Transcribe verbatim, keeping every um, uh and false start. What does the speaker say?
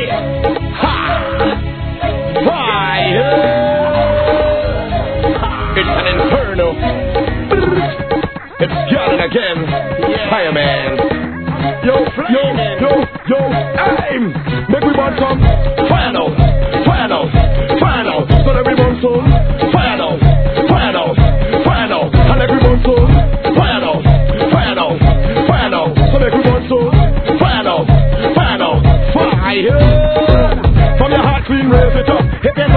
Ha! Fire! It's an inferno. It's yelling again. Yeah. Fireman. Yo, yo, yo, yo, aim! Make we burn some fire now, fire now, fire now. So everyone soul, fire now, fire now, fire now. And everyone soul, fire now, fire now, fire now. So everyone soul, fire now, fire now, fire. From your heart clean, raise it up. If there's